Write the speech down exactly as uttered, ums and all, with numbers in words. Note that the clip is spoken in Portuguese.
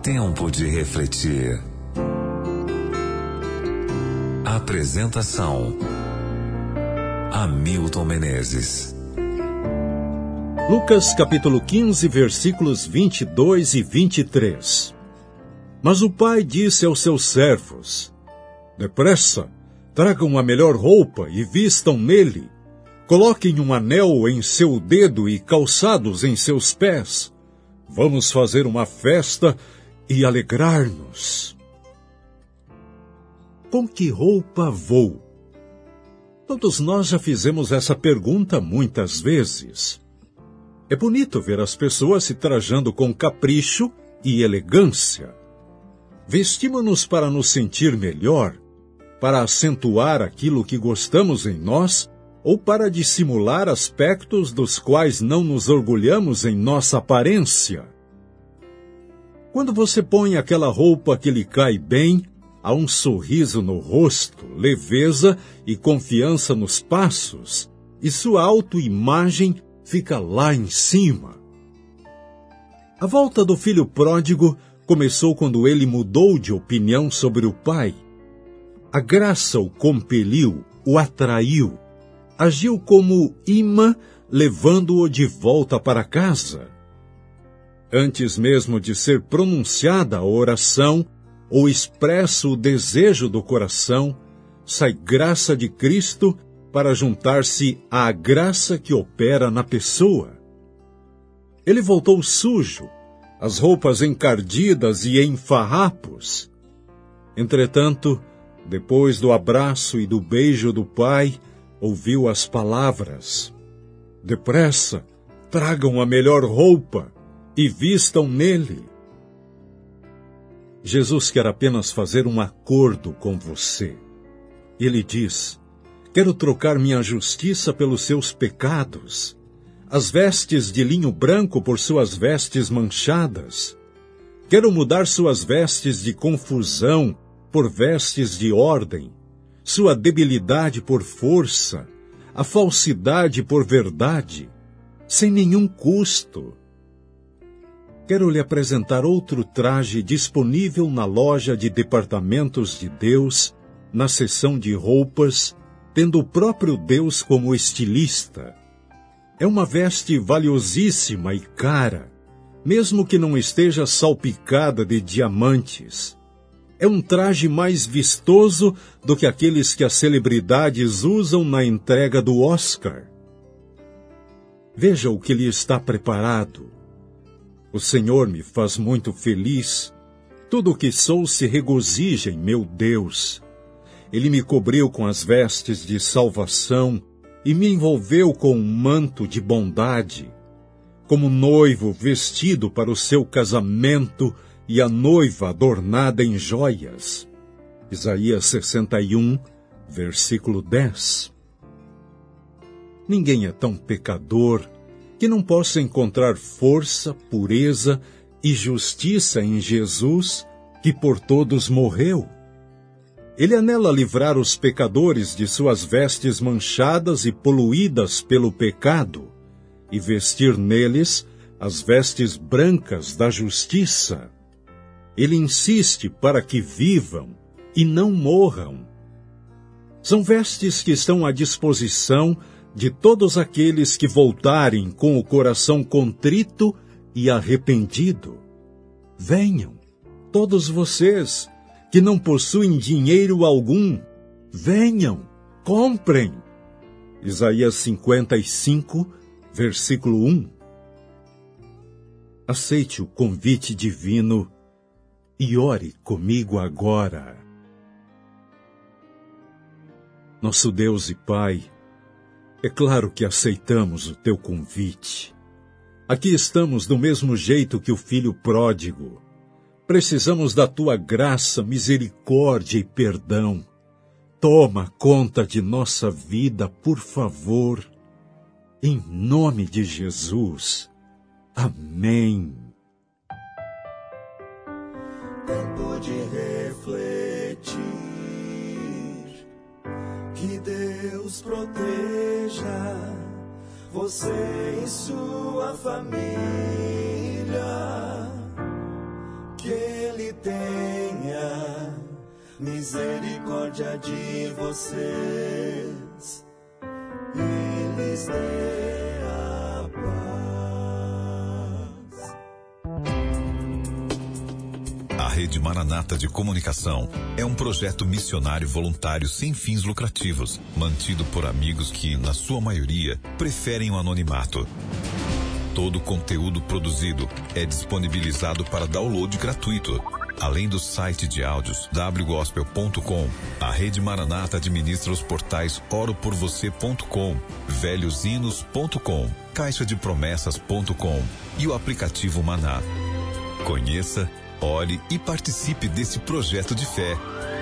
Tempo de refletir. Apresentação: Hamilton Menezes. Lucas capítulo quinze, versículos vinte e dois e vinte e três. Mas o pai disse aos seus servos: Depressa, tragam a melhor roupa e vistam nele. Coloquem um anel em seu dedo e calçados em seus pés. Vamos fazer uma festa e alegrar-nos. Com que roupa vou? Todos nós já fizemos essa pergunta muitas vezes. É bonito ver as pessoas se trajando com capricho e elegância. Vestimos-nos para nos sentir melhor, para acentuar aquilo que gostamos em nós ou para dissimular aspectos dos quais não nos orgulhamos em nossa aparência. Quando você põe aquela roupa que lhe cai bem, há um sorriso no rosto, leveza e confiança nos passos, e sua autoimagem fica lá em cima. A volta do filho pródigo começou quando ele mudou de opinião sobre o pai. A graça o compeliu, o atraiu, agiu como imã, levando-o de volta para casa. Antes mesmo de ser pronunciada a oração ou expresso o desejo do coração, sai graça de Cristo para juntar-se à graça que opera na pessoa. Ele voltou sujo, as roupas encardidas e em farrapos. Entretanto, depois do abraço e do beijo do pai, ouviu as palavras: Depressa, tragam a melhor roupa e vistam nele. Jesus quer apenas fazer um acordo com você. Ele diz: Quero trocar minha justiça pelos seus pecados, as vestes de linho branco por suas vestes manchadas. Quero mudar suas vestes de confusão por vestes de ordem, sua debilidade por força, a falsidade por verdade, sem nenhum custo. Quero lhe apresentar outro traje disponível na loja de departamentos de Deus, na seção de roupas, tendo o próprio Deus como estilista. É uma veste valiosíssima e cara, mesmo que não esteja salpicada de diamantes. É um traje mais vistoso do que aqueles que as celebridades usam na entrega do Oscar. Veja o que lhe está preparado. O Senhor me faz muito feliz. Tudo o que sou se regozija em meu Deus. Ele me cobriu com as vestes de salvação e me envolveu com um manto de bondade, como noivo vestido para o seu casamento e a noiva adornada em joias. Isaías sessenta e um, versículo dez. Ninguém é tão pecador que não possa encontrar força, pureza e justiça em Jesus, que por todos morreu. Ele anela livrar os pecadores de suas vestes manchadas e poluídas pelo pecado, e vestir neles as vestes brancas da justiça. Ele insiste para que vivam e não morram. São vestes que estão à disposição de todos aqueles que voltarem com o coração contrito e arrependido. Venham, todos vocês que não possuem dinheiro algum, venham, comprem. Isaías cinquenta e cinco, versículo um. Aceite o convite divino e ore comigo agora. Nosso Deus e Pai, é claro que aceitamos o teu convite. Aqui estamos do mesmo jeito que o filho pródigo. Precisamos da tua graça, misericórdia e perdão. Toma conta de nossa vida, por favor. Em nome de Jesus. Amém. Tempo de refletir. Que Deus proteja você e sua família. que Ele tenha misericórdia de vocês e lhes dê a paz. A Rede Maranata de Comunicação é um projeto missionário voluntário sem fins lucrativos, mantido por amigos que, na sua maioria, preferem o anonimato. Todo o conteúdo produzido é disponibilizado para download gratuito. Além do site de áudios w gospel ponto com, a Rede Maranata administra os portais oro por você ponto com, velhos hinos ponto com, caixa de promessas ponto com e o aplicativo Maná. Conheça, ore e participe desse projeto de fé.